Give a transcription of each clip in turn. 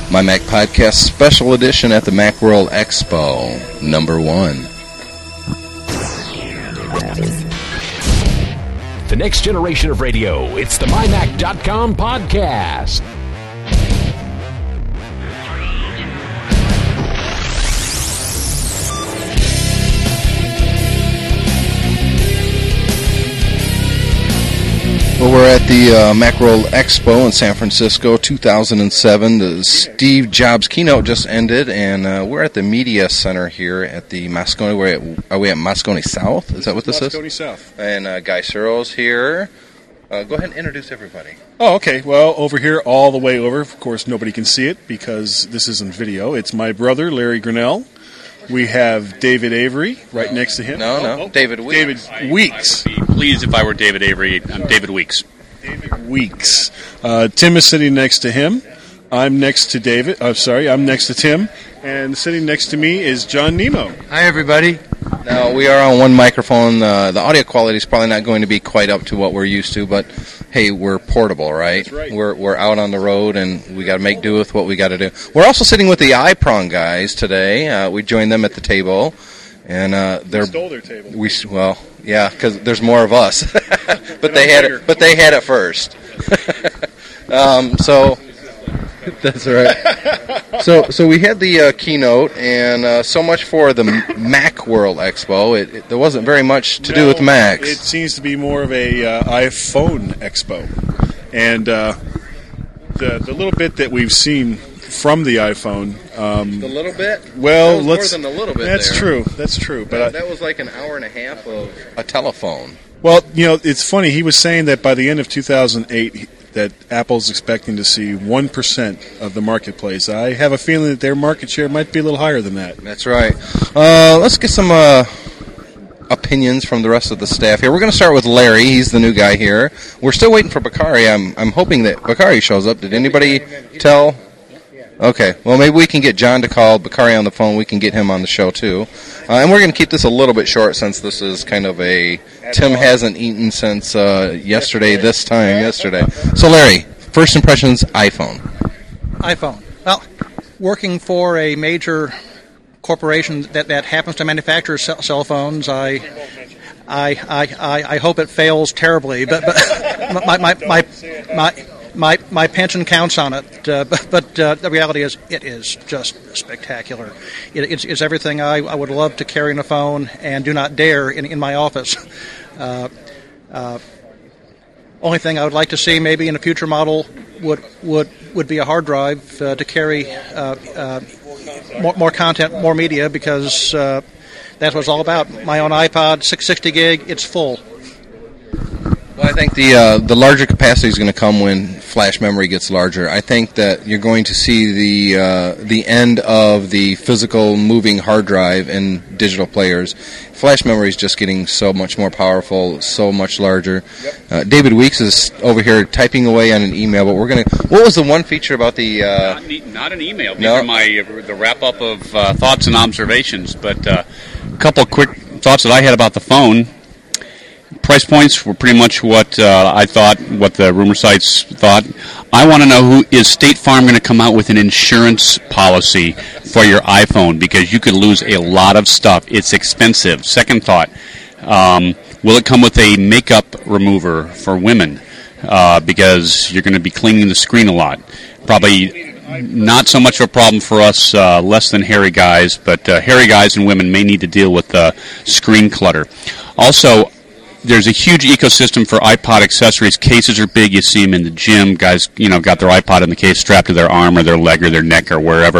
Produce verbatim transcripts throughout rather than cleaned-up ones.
My Mac Podcast Special Edition at the Macworld Expo, number one. The next generation of radio. It's the my mac dot com podcast. Well, we're at the uh, Macworld Expo in San Francisco, two thousand seven. The Steve Jobs keynote just ended, and uh, we're at the Media Center here at the Moscone. We're at, are we at Moscone South? Is that what this Moscone is? Moscone South. And uh, Guy Searles here. Uh, go ahead and introduce everybody. Oh, okay. Well, over here, all the way over, of course, nobody can see it because this isn't video. It's my brother, Larry Grinnell. We have David Avery right next to him. No, no, oh, oh. David Weeks. David Weeks. I would be pleased if I were David Avery. I'm David Weeks. David Weeks. Uh, Tim is sitting next to him. I'm next to David. I'm sorry, I'm next to Tim. And sitting next to me is John Nemo. Hi, everybody. Now, we are on one microphone. Uh, the audio quality is probably not going to be quite up to what we're used to, but hey, we're portable, right? That's right. We're we're out on the road, and we got to make do with what we got to do. We're also sitting with the iProng guys today. Uh, we joined them at the table, and uh, they're We stole their table. We well, yeah, because there's more of us, but But they I'm had bigger. it. But they had it first. um, so. That's right. So, so we had the uh, keynote, and uh, so much for the Macworld Expo. It, it, there wasn't very much to do No, with Macs. It seems to be more of a uh, iPhone expo, and uh, the the little bit that we've seen from the iPhone. Um, a little bit. well, that was let's. more than a little bit. That's there. true. That's true. But That, I, that was like an hour and a half of a telephone. well, you know, it's funny. He was saying that by the end of two thousand eight, that Apple's expecting to see one percent of the marketplace. I have a feeling that their market share might be a little higher than that. That's right. Uh, let's get some uh, opinions from the rest of the staff here. We're going to start with Larry. He's the new guy here. We're still waiting for Bakari. I'm I'm hoping that Bakari shows up. Did anybody tell? Okay. Well, maybe we can get John to call Bakari on the phone. We can get him on the show, too. Uh, and we're going to keep this a little bit short since this is kind of a Tim hasn't eaten since uh, yesterday, this time yesterday. So, Larry, first impressions, iPhone. iPhone. Well, working for a major corporation that, that happens to manufacture cell, cell phones, I, I, I, I, I hope it fails terribly. But, but my, my, my, my, my, my pension counts on it. Uh, but but uh, the reality is, it is just spectacular. It, it's, it's everything I, I would love to carry in a phone and do not dare in, in my office. Uh, uh, only thing I would like to see maybe in a future model would would, would be a hard drive uh, to carry uh, uh, more, more content, more media, because uh, that's what it's all about. My own iPod, six hundred sixty gig, it's full. Well, I think the uh, the larger capacity is going to come when flash memory gets larger. I think that you're going to see the uh, the end of the physical moving hard drive in digital players. Flash memory is just getting so much more powerful, so much larger. Uh, David Weeks is over here typing away on an email, but we're going to... What was the one feature about the... Uh, Not, ne- not an email. These No. are my uh, the wrap up of uh, thoughts and observations. But uh, a couple of quick thoughts that I had about the phone. Price points were pretty much what uh, I thought, what the rumor sites thought. I want to know, who is State Farm going to come out with an insurance policy for your iPhone, because you could lose a lot of stuff. It's expensive. Second thought, um, will it come with a makeup remover for women, uh, because you're going to be cleaning the screen a lot? Probably not so much of a problem for us uh, less than hairy guys, but uh, hairy guys and women may need to deal with uh, screen clutter. Also, there's a huge ecosystem for iPod accessories. Cases are big. You see them in the gym. Guys, you know, got their iPod in the case strapped to their arm or their leg or their neck or wherever.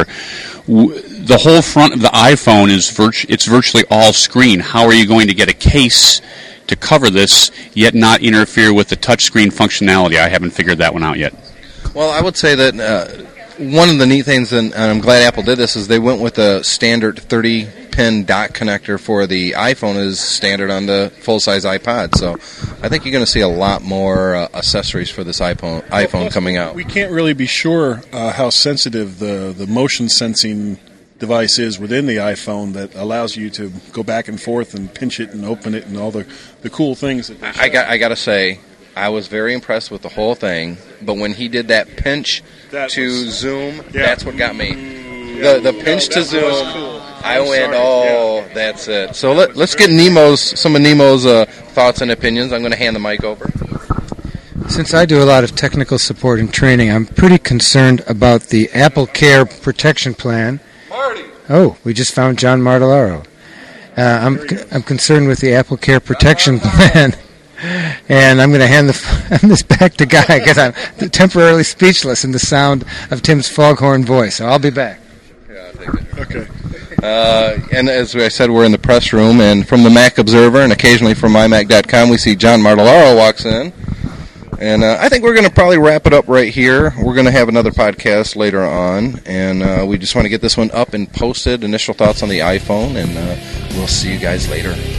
The whole front of the iPhone is virtu- it's virtually all screen. How are you going to get a case to cover this, yet not interfere with the touchscreen functionality? I haven't figured that one out yet. Well, I would say that uh, one of the neat things, and I'm glad Apple did this, is they went with a standard thirty-pin dock connector for the iPhone is standard on the full-size iPod. So I think you're going to see a lot more uh, accessories for this iPhone iPhone coming out. We can't really be sure uh, how sensitive the, the motion sensing device is within the iPhone that allows you to go back and forth and pinch it and open it and all the, the cool things. That I got I got to say, I was very impressed with the whole thing, but when he did that pinch That to was- zoom, Yeah. that's what got me. The the pinch to that was zoom, cool. I I'm went, sorry, oh, yeah. that's it. So let, let's get Nemo's some of Nemo's uh, thoughts and opinions. I'm going to hand the mic over. Since I do a lot of technical support and training, I'm pretty concerned about the Apple Care Protection Plan. Marty. Oh, we just found John Martellaro. Uh, I'm I'm concerned with the Apple Care Protection Plan, and I'm going to hand, the, hand this back to Guy because I'm temporarily speechless in the sound of Tim's foghorn voice. So I'll be back. Yeah, I'll take it. Okay. Uh, and as I said, we're in the press room, and from the Mac Observer and occasionally from my mac dot com, we see John Martellaro walks in. And uh, I think we're going to probably wrap it up right here. We're going to have another podcast later on, and uh, we just want to get this one up and posted. Initial thoughts on the iPhone, and uh, we'll see you guys later.